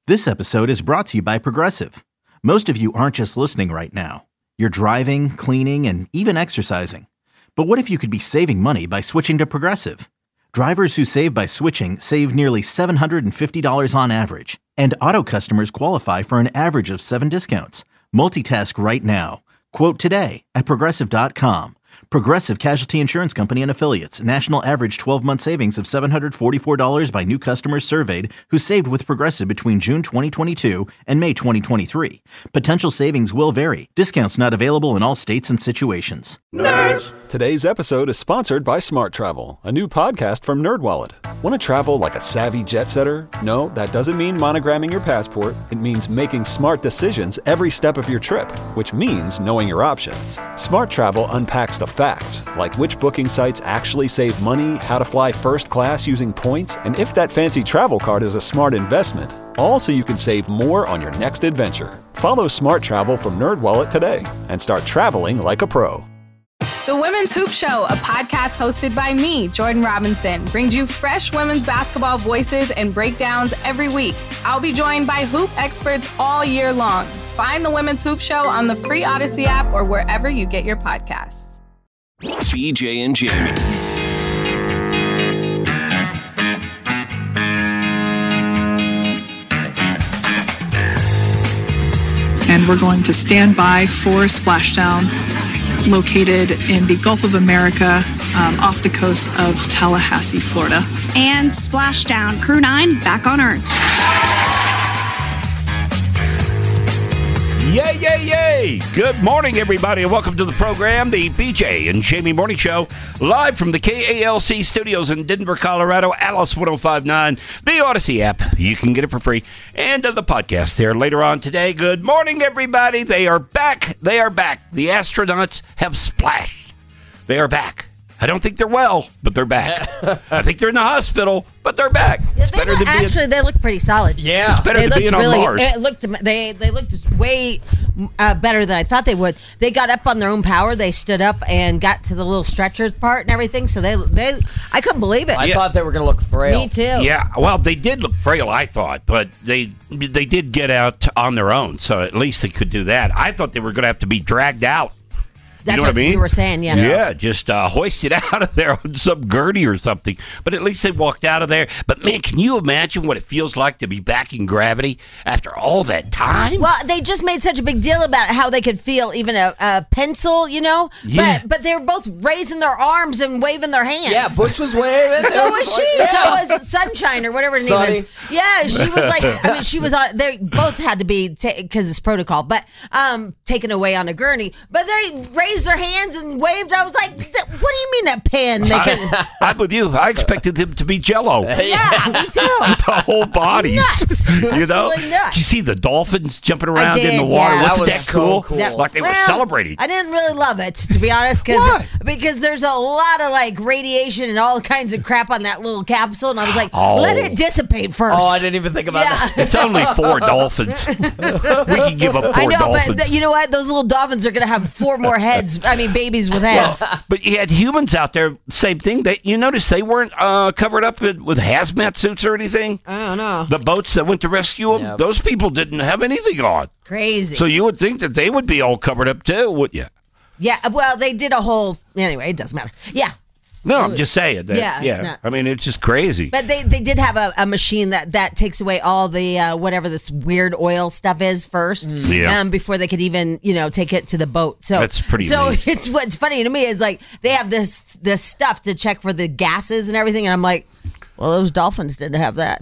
This episode is brought to you by Progressive. Most of you aren't just listening right now. You're driving, cleaning, and even exercising. But what if you could be saving money by switching to Progressive? Drivers who save by switching save nearly $750 on average. And auto customers qualify for an average of 7 discounts. Multitask right now. Quote today at Progressive.com. Progressive Casualty Insurance Company and Affiliates. National average 12-month savings of $744 by new customers surveyed who saved with Progressive between June 2022 and May 2023. Potential savings will vary. Discounts not available in all states and situations. Nerds! Today's episode is sponsored by Smart Travel, a new podcast from NerdWallet. Want to travel like a savvy jet setter? No, that doesn't mean monogramming your passport. It means making smart decisions every step of your trip, which means knowing your options. Smart Travel unpacks the facts, like which booking sites actually save money, how to fly first class using points, and if that fancy travel card is a smart investment. All so you can save more on your next adventure. Follow Smart Travel from NerdWallet today and start traveling like a pro. The Women's Hoop Show, a podcast hosted by me, Jordan Robinson, brings you fresh women's basketball voices and breakdowns every week. I'll be joined by hoop experts all year long. Find The Women's Hoop Show on the free Odyssey app or wherever you get your podcasts. BJ and Jamie. And we're going to stand by for splashdown located in the Gulf of America off the coast of Tallahassee, Florida. And splashdown, Crew 9 back on Earth. Yay, yay, yay! Good morning, everybody, and welcome to the program, the BJ and Jamie Morning Show, live from the KALC studios in Denver, Colorado, Alice 1059, the Odyssey app. You can get it for free, and the podcast there later on today. Good morning, everybody. They are back. They are back. The astronauts have splashed. They are back. I don't think they're well, but they're back. I think they're in the hospital, but they're back. Yeah, they look pretty solid. Yeah, it's better than being on Mars. They looked way better than I thought they would. They got up on their own power. They stood up and got to the little stretcher part and everything. So I couldn't believe it. I thought they were going to look frail. Me too. Yeah, well, they did look frail, I thought, but they did get out on their own, so at least they could do that. I thought they were going to have to be dragged out. That's you know what I mean? You were saying, yeah. Yeah, just hoisted out of there on some gurney or something. But at least they walked out of there. But, man, can you imagine what it feels like to be back in gravity after all that time? Well, they just made such a big deal about how they could feel even a pencil, you know? Yeah. But they were both raising their arms and waving their hands. Yeah, Butch was waving. So was she. Yeah. So was Sunshine or whatever her name is. Yeah, she was like, I mean, she was on, they both had to be, because it's protocol, but taken away on a gurney. But they raised their hands and waved. I was like, what do you mean that pen? I'm with you. I expected them to be Jell-O. Yeah, me too. The whole body. Nuts. You know? Absolutely nuts. Did you see the dolphins jumping around in the water? Yeah. Wasn't That was that so cool? cool. Like they were celebrating. I didn't really love it, to be honest. Why? Because there's a lot of like radiation and all kinds of crap on that little capsule. And I was like, let it dissipate first. Oh, I didn't even think about that. It's only 4 dolphins. We can give up 4 dolphins. But you know what? Those little dolphins are going to have 4 more heads. I mean, babies with heads. But you had humans out there, same thing. You notice they weren't covered up with hazmat suits or anything? I don't know. The boats that went to rescue them, Yep. those people didn't have anything on. Crazy. So you would think that they would be all covered up too, wouldn't you? Yeah, well, they did a whole... Anyway, it doesn't matter. Yeah. No, I'm just saying. That, Yeah, it's nuts. I mean, it's just crazy. But they did have a machine that takes away all the whatever this weird oil stuff is first, before they could even take it to the boat. So that's pretty. So amazing. it's what's funny to me is like they have this stuff to check for the gases and everything, and I'm like, well, those dolphins didn't have that.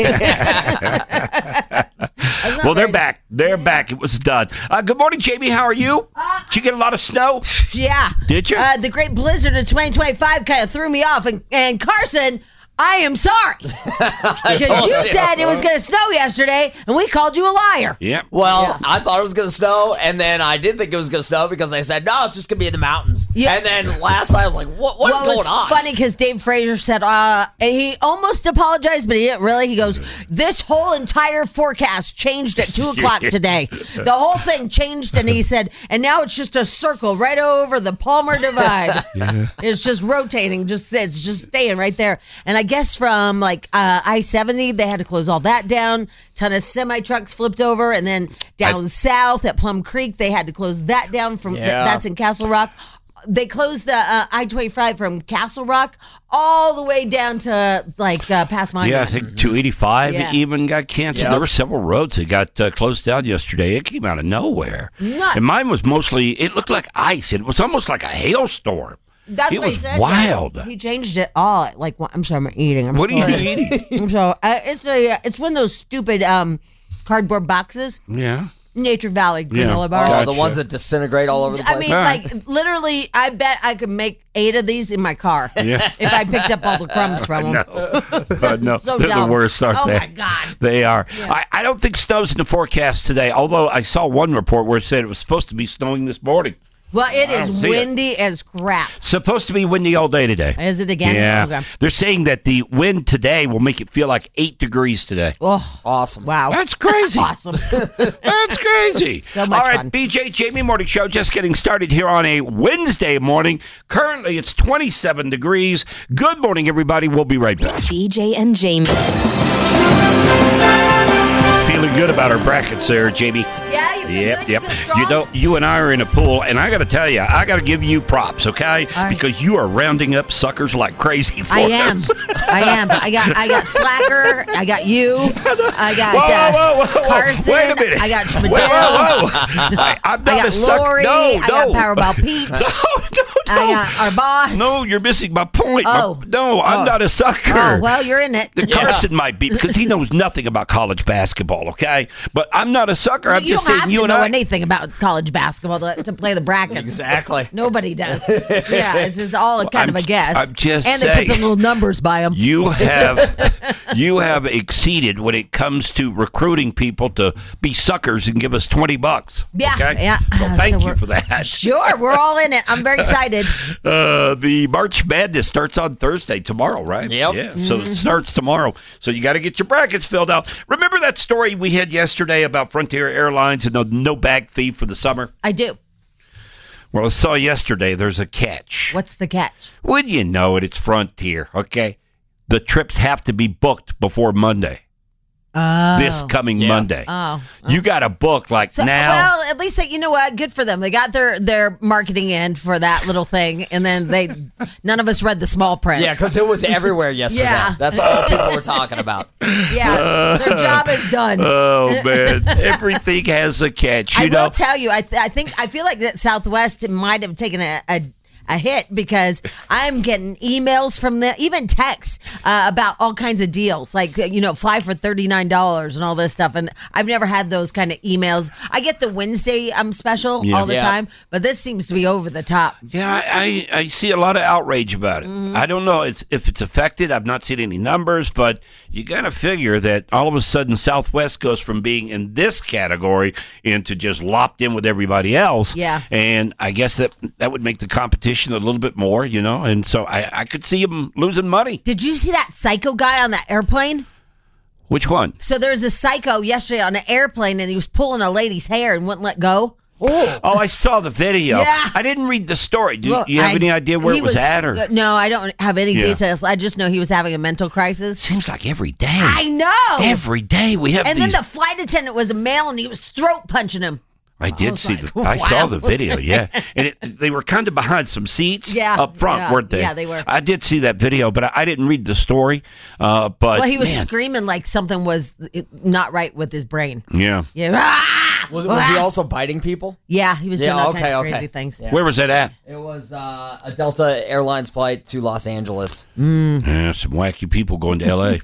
Well, they're back. They're back. It was done. Good morning, Jamie. How are you? Did you get a lot of snow? Yeah. Did you? The great blizzard of 2025 kind of threw me off, and Carson, I am sorry. Because you said it was going to snow yesterday, and we called you a liar. Yeah. Well, I thought it was going to snow, and then I did think it was going to snow because they said, no, it's just going to be in the mountains. Yeah. And then last night I was like, what is going on? It's funny because Dave Frazier said, and he almost apologized, but he didn't really. He goes, this whole entire forecast changed at 2 o'clock today. The whole thing changed, and he said, and now it's just a circle right over the Palmer Divide. It's just rotating. It's just staying right there. And I guess from like I-70, they had to close all that down. Ton of semi trucks flipped over, and then down south at Plum Creek, they had to close that down. That's in Castle Rock. They closed the I-25 from Castle Rock all the way down to like past Monument. Yeah, I think 285 even got canceled. Yep. There were several roads that got closed down yesterday. It came out of nowhere. And mine was mostly, it looked like ice. It was almost like a hailstorm. That's it what was he said. Wild. He changed it all. Like, I'm sorry, I'm eating. What are you eating? I'm sorry. It's one of those stupid cardboard boxes. Yeah. Nature Valley granola bar. Gotcha. The ones that disintegrate all over the place. I mean, like, literally, I bet I could make 8 of these in my car if I picked up all the crumbs from them. No, so they're dumb. the worst, aren't they? Oh, my God. They are. Yeah. I don't think snow's in the forecast today, although I saw one report where it said it was supposed to be snowing this morning. Well, it is windy as crap. Supposed to be windy all day today. Is it again? Yeah. Okay. They're saying that the wind today will make it feel like 8 degrees today. Oh, awesome. Wow. That's crazy. Awesome. That's crazy. So much all right, fun. BJ Jamie Morning Show just getting started here on a Wednesday morning. Currently, it's 27 degrees. Good morning, everybody. We'll be right back. BJ and Jamie. Feeling good about our brackets there, Jamie. Yeah, you feel Yep, good? yep. You feel strong? You know, you and I are in a pool, and I got to tell you, I got to give you props, okay? Right. Because you are rounding up suckers like crazy for I us. am. I got Slacker. I got you. I got whoa. Carson. Wait a minute. I got Schmidl. Whoa. I'm not I got a sucker. Lori. No. I got Powerball Pete. No. I got our boss. No, you're missing my point. Oh. I'm not a sucker. Oh, well, you're in it. Carson might be because he knows nothing about college basketball, okay? But I'm not a sucker. I'm You just don't saying have you to and know I. anything about college basketball to play the brackets. Exactly. Nobody does. Yeah, it's just all kind of a guess. I'm just and saying. they put the little numbers by them. You have exceeded when it comes to recruiting people to be suckers and give us $20. Yeah, okay? yeah. Well, thank So you for that. Sure, we're all in it. I'm very excited. The March Madness starts on Thursday, tomorrow, right? Yep. Yeah, so it starts tomorrow. So you got to get your brackets filled out. Remember that story we had yesterday about Frontier Airlines and the no bag fee for the summer? I do. Well, I saw yesterday there's a catch. What's the catch? Wouldn't you know it? It's Frontier, okay? The trips have to be booked before Monday. Oh. This coming Monday. Oh. You got to book like So, now. well, at least you know what? Good for them. They got their marketing in for that little thing, and then none of us read the small print. Yeah, because it was everywhere yesterday. Yeah. That's all people were talking about. Yeah, their job is done. Oh man, everything has a catch. You I know. will tell you. I feel like that Southwest might have taken a hit because I'm getting emails from them, even texts about all kinds of deals, like fly for $39 and all this stuff. And I've never had those kind of emails. I get the Wednesday special all the time, but this seems to be over the top. Yeah, I see a lot of outrage about it. Mm-hmm. I don't know if it's affected. I've not seen any numbers, but you got to figure that all of a sudden Southwest goes from being in this category into just lopped in with everybody else. Yeah. And I guess that would make the competition a little bit more, and so I could see them losing money. Did you see that psycho guy on that airplane? Which one? So there was a psycho yesterday on an airplane, and he was pulling a lady's hair and wouldn't let go. Oh, I saw the video. Yeah. I didn't read the story. Do Well, you have any idea where it was at? Or? No, I don't have any details. I just know he was having a mental crisis. Seems like every day. I know. Every day we have And these. then the flight attendant was a male, and he was throat punching him. I did was see like, I saw the wow. video, yeah. And they were kind of behind some seats up front, yeah, weren't they? yeah, they were. I did see that video, but I didn't read the story. But Well, he was man, screaming like something was not right with his brain. Yeah. Yeah. Ah! Was he also biting people? Yeah, he was doing all kinds of crazy things. Where was that at? It was a Delta Airlines flight to Los Angeles. Yeah, some wacky people going to L.A.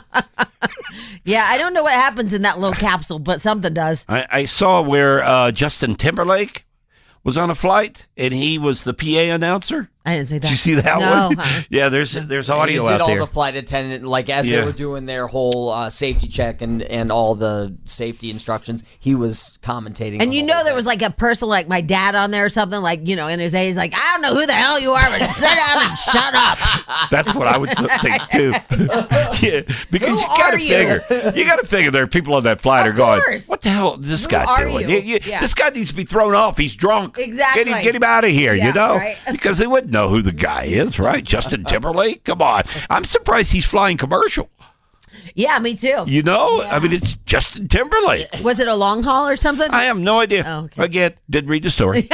Yeah, I don't know what happens in that little capsule, but something does. I saw where Justin Timberlake was on a flight, and he was the PA announcer. I didn't see that. Did you see that No, one? Yeah, there's audio He did out all there. the flight attendant, like as they were doing their whole safety check and all the safety instructions, he was commentating. And there was like a person like my dad on there or something, like, in his age, he's like, I don't know who the hell you are, but sit down and shut up. That's what I would think too. Yeah, because you got to figure there are people on that flight Of are going, course. what the hell is this Who guy are doing? you? Yeah. This guy needs to be thrown off. He's drunk. Exactly. Get him out of here, Yeah, right. because they wouldn't know who the guy is, right? Justin Timberlake? Come on. I'm surprised he's flying commercial. Yeah, me too. You know? Yeah. I mean, it's Justin Timberlake. Was it a long haul or something? I have no idea. Oh, okay. Again, didn't read the story.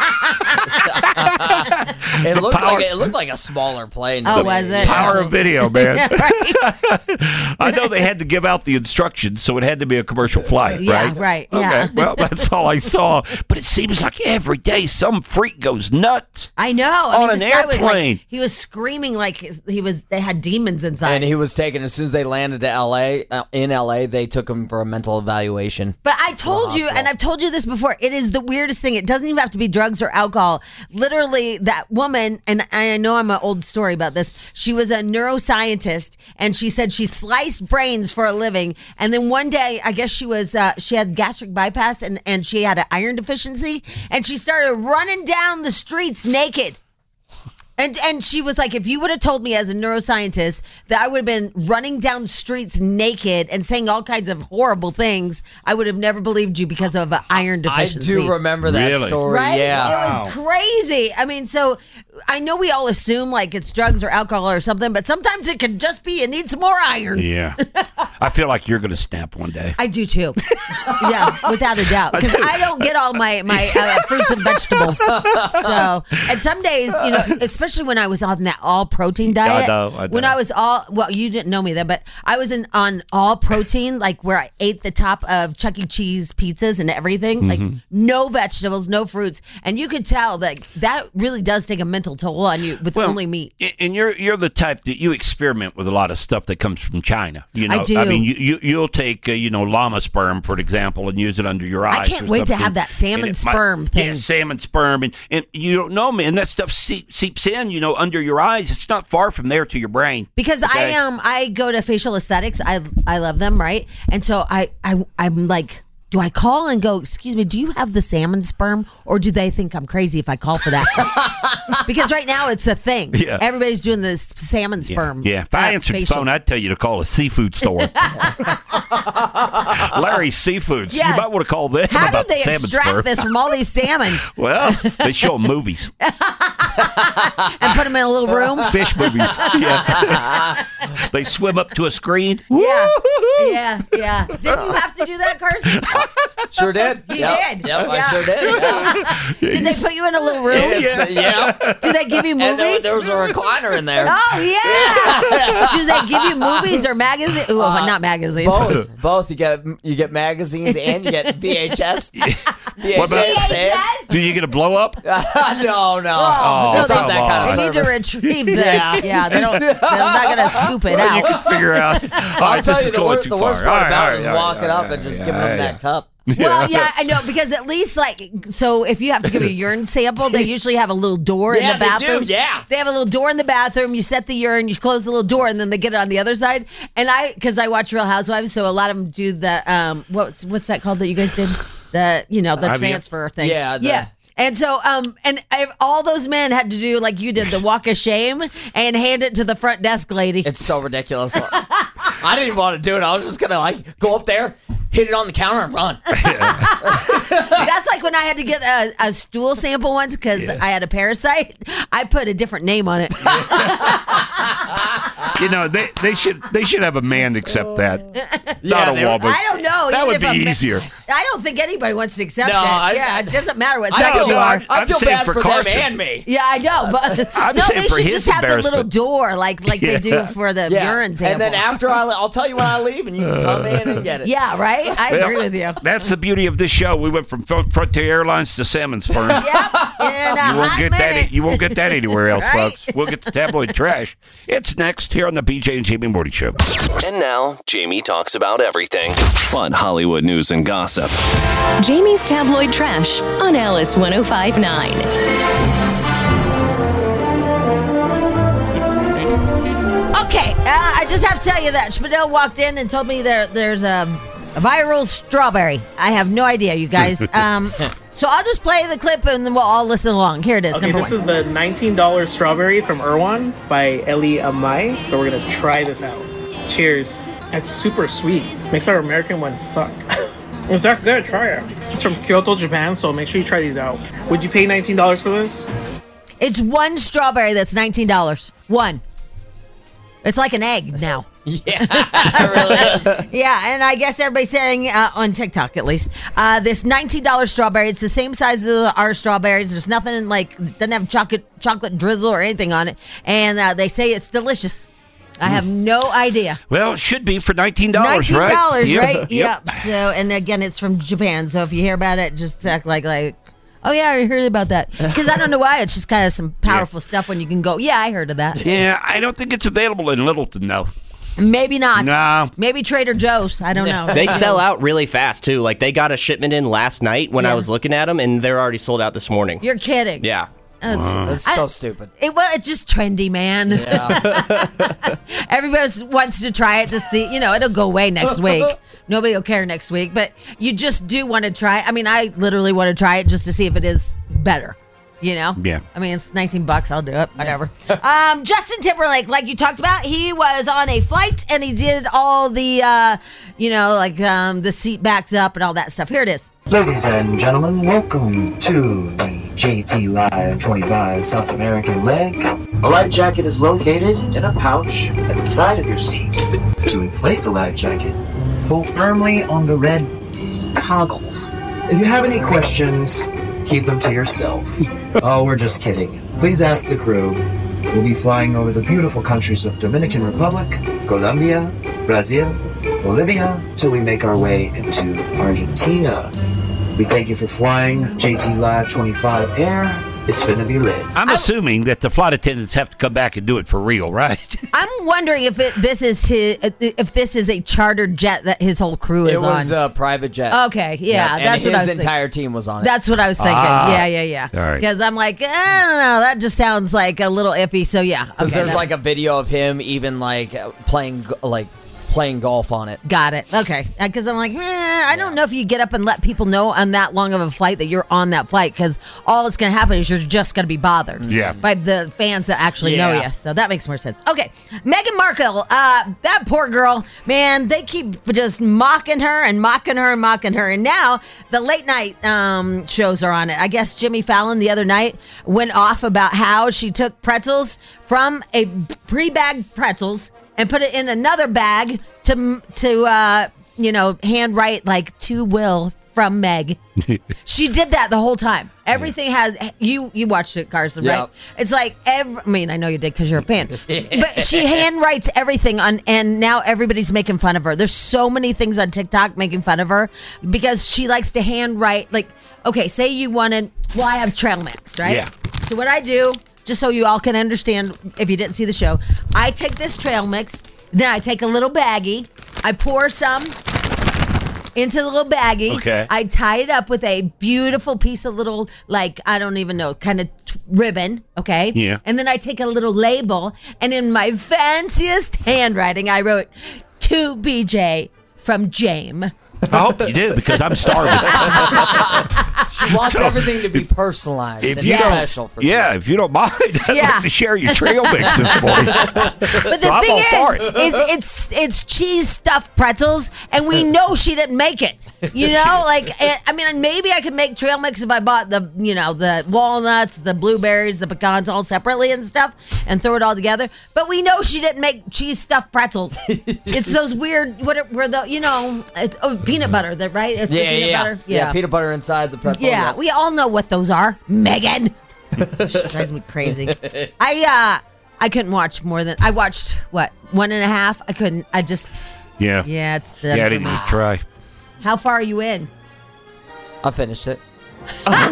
It looked like a smaller plane. Oh, was it? Power of video, man. Yeah, right. I know they had to give out the instructions, so it had to be a commercial flight, Yeah, right? right. Okay, Yeah. well, that's all I saw. But it seems like every day some freak goes nuts. I know. On an this guy was airplane. like, he was screaming like they had demons inside. And he was taken as soon as they landed to L.A. In L.A., they took him for a mental evaluation. But I told you, and I've told you this before, it is the weirdest thing. It doesn't even have to be drugs or alcohol. Literally, that woman, and I know I'm an old story about this, she was a neuroscientist, and she said she sliced brains for a living. And then one day, I guess she had gastric bypass, and she had an iron deficiency, and she started running down the streets naked. And she was like, if you would have told me as a neuroscientist that I would have been running down the streets naked and saying all kinds of horrible things, I would have never believed you because of an iron deficiency. I do remember that story. Right? Yeah. It was crazy. I mean, so I know we all assume like it's drugs or alcohol or something, but sometimes it could just be you need some more iron. Yeah. I feel like you're going to snap one day. I do too. Yeah, without a doubt. Because I don't get all my fruits and vegetables. So, and some days, especially when I was on that all protein diet. I know. When I was you didn't know me then, but I was on all protein, like where I ate the top of Chuck E. Cheese pizzas and everything, like no vegetables, no fruits. And you could tell that really does take a mental toll on you with only meat. And you're the type that you experiment with a lot of stuff that comes from China. I do. I mean, you'll take llama sperm, for example, and use it under your eyes. I can't wait to have that salmon sperm thing. Yeah, salmon sperm, and you don't know, man. That stuff seeps in, under your eyes. It's not far from there to your brain. Because okay? I go to facial aesthetics. I love them, right? And so I'm like, do I call and go, excuse me, do you have the salmon sperm? Or do they think I'm crazy if I call for that? Because right now it's a thing. Yeah. Everybody's doing this salmon sperm. Yeah. If I answered the phone, I'd tell you to call a seafood store. Larry's Seafoods. Yeah. You might want to call them. How about do they extract sperm. this from all these salmon? Well, they show them movies. And put them in a little room? Fish movies. Yeah. They swim up to a screen. Yeah. Yeah. Didn't you have to do that, Carson? Sure did. You did. Yep, I sure did. Yeah. Did they put you in a little room? Yeah. Do they give you movies? And there was a recliner in there. Oh, yeah. Do they give you movies or magazines? Ooh, not magazines. Both. You get magazines and you get VHS. What about VHS? Do you get a blow up? No. Oh, it's not that kind of They need to service. retrieve that. Yeah, they're not going to scoop it out. You can figure out. I'll tell you, the worst part about it is walking up and just giving them that cup. Well, yeah, I know, because at least, so if you have to give a urine sample, they usually have a little door in the bathroom. They do, yeah. They have a little door in the bathroom. You set the urine, you close the little door, and then they get it on the other side. And because I watch Real Housewives, so a lot of them do the, what's that called that you guys did? The transfer thing. Yeah. And so, all those men had to do like you did, the walk of shame, and hand it to the front desk lady. It's so ridiculous. I didn't even want to do it. I was just gonna go up there, hit it on the counter, and run. That's like when I had to get a stool sample once because I had a parasite. I put a different name on it. They should have a man accept that. Not a woman. I don't know. That even would if be easier. I don't think anybody wants to accept that. It doesn't matter what sex you are. I feel saying bad for for them Carson. and me. Yeah, I know, but I'm no, saying they for should his just have the little embarrassment. door like they do for the urine sample. And then after I'll tell you when I leave, and you can come in and get it. Yeah, right. I agree with you. That's the beauty of this show. We went from Frontier Airlines to salmon sperm. Yep. You won't get that anywhere else, Right? folks. We'll get the tabloid trash. It's next here on the BJ and Jamie Morning Show. And now, Jamie talks about everything. Fun Hollywood news and gossip. Jamie's Tabloid Trash on Alice 105.9. Okay, I just have to tell you that Spadell walked in and told me there's a viral strawberry. I have no idea, you guys. So I'll just play the clip and then we'll all listen along. Here it is, Okay, number this one. is the $19 strawberry from Erwan by Ellie Amai. So we're gonna try this out. Cheers. It's super sweet. Makes our American ones suck. It's that good. Try it. It's from Kyoto, Japan. So make sure you try these out. Would you pay $19 for this? It's one strawberry that's $19. One. It's like an egg now. Yeah, it really is. Yeah, and I guess everybody's saying, on TikTok at least, this $19 strawberry, it's the same size as our strawberries. There's nothing doesn't have chocolate drizzle or anything on it. And they say it's delicious. I have no idea. Well, it should be for $19, right? $19, right? Yep. Yep. So, and again, it's from Japan. So if you hear about it, just act like, oh, yeah, I heard about that. Because I don't know why. It's just kind of some powerful stuff when you can go, yeah, I heard of that. Yeah, I don't think it's available in Littleton, though. Maybe not. No. Maybe Trader Joe's. I don't know. They sell out really fast, too. Like, they got a shipment in last night when I was looking at them, and they're already sold out this morning. You're kidding. Yeah. That's so stupid. It's just trendy, man. Yeah. Everybody wants to try it to see, it'll go away next week. Nobody will care next week, but you just do want to try it. I mean, I literally want to try it just to see if it is better. Yeah. I mean, it's $19. I'll do it. Whatever. Justin Timberlake, like you talked about, he was on a flight and he did all the, the seat backs up and all that stuff. Here it is. Ladies and gentlemen, welcome to the JT Live 25 South American leg. A life jacket is located in a pouch at the side of your seat. To inflate the life jacket, pull firmly on the red toggles. If you have any questions, keep them to yourself. Oh, we're just kidding. Please ask the crew. We'll be flying over the beautiful countries of Dominican Republic, Colombia, Brazil, Bolivia, till we make our way into Argentina. We thank you for flying JT Live 25 Air. It's finna be lit. I'm assuming that the flight attendants have to come back and do it for real, right? I'm wondering if this is a chartered jet that his whole crew is on. It was a private jet. Okay, yeah, that's what I was his entire team was on it. That's what I was thinking. Yeah. All right. Because I'm like, I don't know, that just sounds like a little iffy. So yeah, because there's like a video of him even playing golf on it. Got it. Okay. Because I'm like, I don't know if you get up and let people know on that long of a flight that you're on that flight, because all that's going to happen is you're just going to be bothered by the fans that actually know you. So that makes more sense. Okay. Meghan Markle, that poor girl, man, they keep just mocking her. And now the late night shows are on it. I guess Jimmy Fallon the other night went off about how she took pretzels from a pre-bagged pretzels and put it in another bag to handwrite like to Will from Meg. She did that the whole time. Everything has you watched it, Carson, right? It's like I know you did because you're a fan. But she handwrites everything on, and now everybody's making fun of her. There's so many things on TikTok making fun of her because she likes to handwrite. Like, okay, say you wanted. Well, I have trail mix, right? Yeah. So what I do, just so you all can understand, if you didn't see the show, I take this trail mix, then I take a little baggie, I pour some into the little baggie. Okay. I tie it up with a beautiful piece of little, I don't even know, kind of ribbon, okay? Yeah. And then I take a little label, and in my fanciest handwriting, I wrote, to BJ from Jame. I hope you do, because I'm starving. She wants everything to be personalized and special for you. If you don't mind, I'd like to share your trail mix this morning. But the thing is it's cheese stuffed pretzels, and we know she didn't make it. Maybe I could make trail mix if I bought the walnuts, the blueberries, the pecans all separately and stuff, and throw it all together. But we know she didn't make cheese stuffed pretzels. It's those weird peanut butter, right? It's peanut butter. Yeah, peanut butter inside the pretzel. Yeah, we all know what those are. Megan. She drives me crazy. I couldn't watch more than, I watched, 1.5? I couldn't, I just. Yeah. Yeah, it's done. Yeah, I didn't even try. How far are you in? I finished it. Oh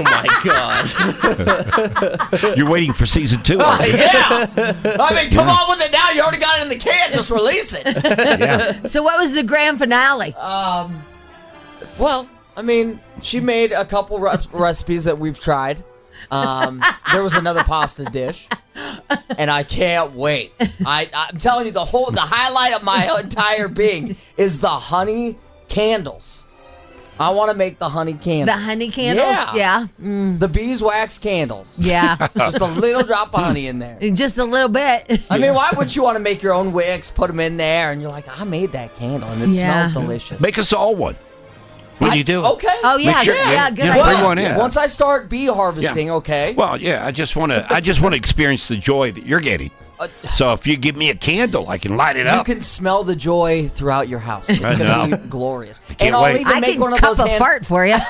my God. You're waiting for season 2. Oh, yeah. I mean, come on with it now. You already got it in the can. Just release it. Yeah. So what was the grand finale? Well, I mean, she made a couple recipes that we've tried. There was another pasta dish, and I can't wait. I'm telling you, the highlight of my entire being is the honey candles. I want to make the honey candles. The honey candles? Yeah. The beeswax candles. Yeah. Just a little drop of honey in there. Just a little bit. I mean, why would you want to make your own wicks, put them in there, and you're like, I made that candle, and it smells delicious. Make us all one. What do you do? Okay. Oh, yeah. Make sure- Yeah, good yeah, idea. bring one in. Once I start bee harvesting, okay. Well, yeah, I just want to experience the joy that you're getting. So if you give me a candle, I can light it You up. can smell the joy throughout your house. It's I going to know. be glorious. Can't And I'll wait. even I make can one of cup those a fart for you.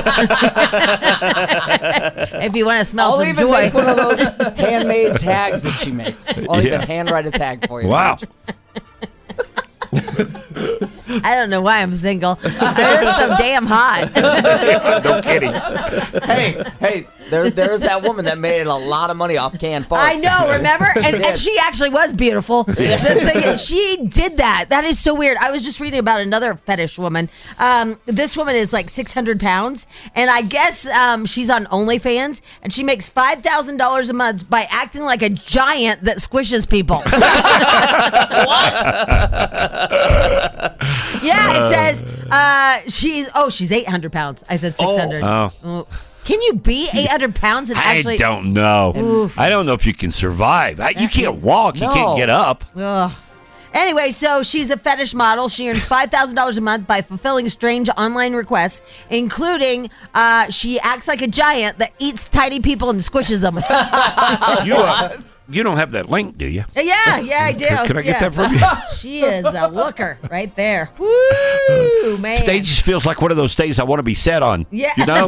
If you want to smell I'll some even joy. make one of those handmade tags that she makes. I'll even Yeah. handwrite a tag for you. Wow. I don't know why I'm single. I'm so damn hot. No kidding. Hey, there's that woman that made a lot of money off canned farts. I know, remember? And did. she actually was beautiful. The thing is, she did that. That is so weird. I was just reading about another fetish woman. This woman is like 600 pounds, and I guess she's on OnlyFans, and she makes $5,000 a month by acting like a giant that squishes people. Yeah, it says she's 800 pounds. I said 600. Oh. Can you be 800 pounds and actually? I don't know. Oof. I don't know if you can survive. You can't walk. You can't get up. Ugh. Anyway, so she's a fetish model. She earns $5,000 a month by fulfilling strange online requests, including she acts like a giant that eats tiny people and squishes them. You don't have that link, do you? Yeah, I do. Can I get that from you? She is a looker right there. Woo, man. Today just feels like one of those days I want to be set on. Yeah. You know?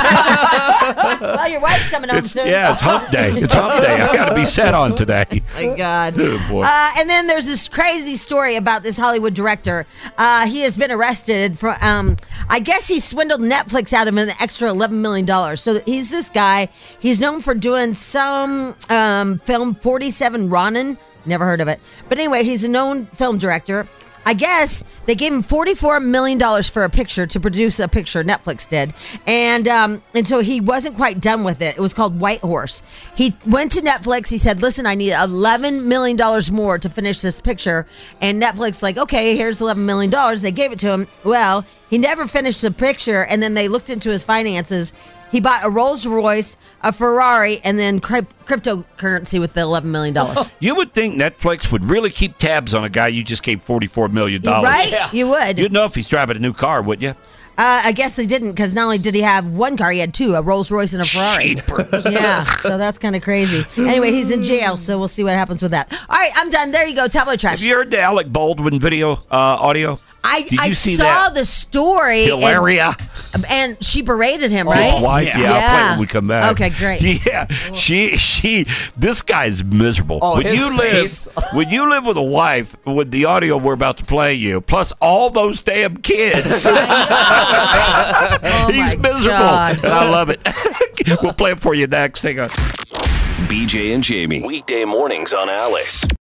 Well, your wife's coming home soon. Yeah, it's hump day. It's hump day. I got to be set on today. My God. Oh, boy. And then there's this crazy story about this Hollywood director. He has been arrested for, I guess he swindled Netflix out of an extra $11 million. So he's this guy. He's known for doing some film 47 Ronin. Never heard of it. But anyway, he's a known film director. I guess they gave him $44 million for a picture to produce a picture. Netflix did. And so he wasn't quite done with it. It was called White Horse. He went to Netflix. He said, listen, I need $11 million more to finish this picture. And Netflix like, okay, here's $11 million. They gave it to him. Well, he never finished the picture. And then they looked into his finances. He bought a Rolls Royce, a Ferrari, and then cryptocurrency with the $11 million. You would think Netflix would really keep tabs on a guy you just gave $44 million. Right? Yeah. You would. You'd know if he's driving a new car, wouldn't you? I guess they didn't, because not only did he have one car, he had two, a Rolls Royce and a Ferrari. Yeah, so that's kind of crazy. Anyway, he's in jail, so we'll see what happens with that. All right, I'm done. There you go, tabloid trash. Have you heard the Alec Baldwin video Did you see saw that? the story. Hilaria. And she berated him, right? His wife, yeah, I'll play it when we come back. Okay, great. Yeah, this guy's miserable. Oh, when his you face. when you live with a wife with the audio we're about to play you, plus all those damn kids, he's miserable. God. And I love it. We'll play it for you next. Hang on. BJ and Jamie, weekday mornings on Alice.